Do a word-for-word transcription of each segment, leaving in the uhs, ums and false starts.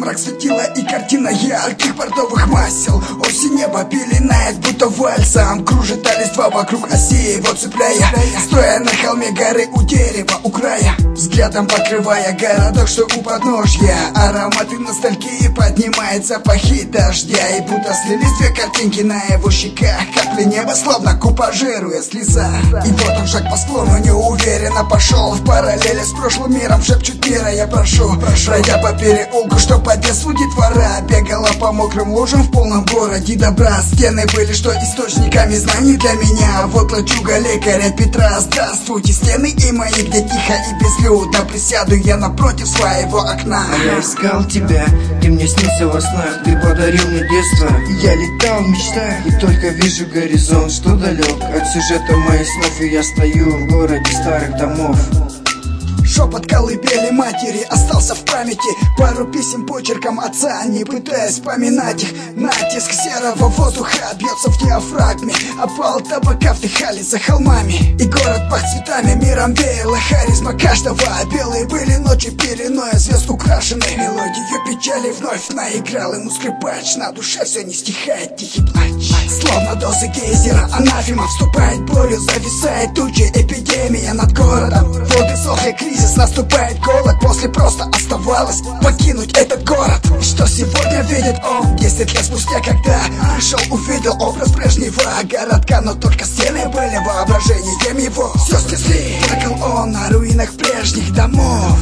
мрак светила и картина ярких бордовых масел. Осень небо пеленает, будто вальсом кружит а листва вокруг оси его цепляя. Стоя на холме горы у дерева у края, взглядом покрывая городок, что у подножья. Ароматы ностальгии поднимает запахи дождя, и будто слились две картинки на его щеках. Капли неба словно купажируя слеза. И вот он шаг по склону неуверенно пошел в параллели с прошлым миром, шепчут мира я прошу. Пройдя по переулку, что по детству детвора бегала по мокрым лужам в полном городе добра. Стены были что источниками знаний для меня. А вот лачуга лекаря Петра. Здравствуйте, стены и мои, где тихо и безлюдно. Присяду я напротив своего окна. А я искал тебя, ты мне снился во снах. Ты подарил мне детство, я летал в мечтах. И только вижу горизонт, что далек от сюжета моих снов. И я стою в городе старых домов. Шепот колыбели матери остался в памяти. Пару писем почерком отца, не пытаясь вспоминать их. Натиск серого воздуха бьется в диафрагме. Опал табака вдыхали за холмами. И город пах цветами, миром веяла харизма каждого. Белые были ночи пеленой звезд украшены. Мелодию печали вновь наиграл ему скрипач. На душе все не стихает тихий плач. Словно дозы гейзера анафема вступает болью, зависает тучи, эпидемия над городом. Воды сохли, кризис, наступает голод. После просто оставалось покинуть этот город. Что сегодня видит он десять лет спустя, когда пришел, увидел образ прежнего городка. Но только стены были воображением его. Все снесли, плакал он на руинах прежних домов.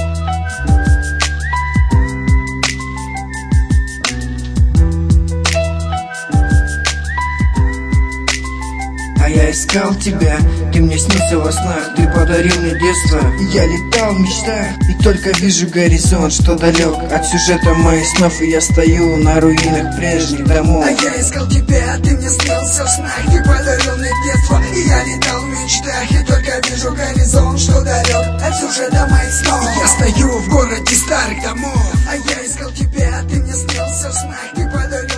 Я искал тебя, ты мне снился во снах. Ты подарил мне детство, и я летал в мечтах. И только вижу горизонт, что далек от сюжета моих снов. И я стою на руинах прежних домов. А я искал тебя, ты мне снился в снах. Ты подарил мне детство, и я летал в мечтах. И только вижу горизонт, что далек от сюжета моих снов. Я стою в городе старых домов. А я искал тебя, ты мне снился в снах. Ты подарил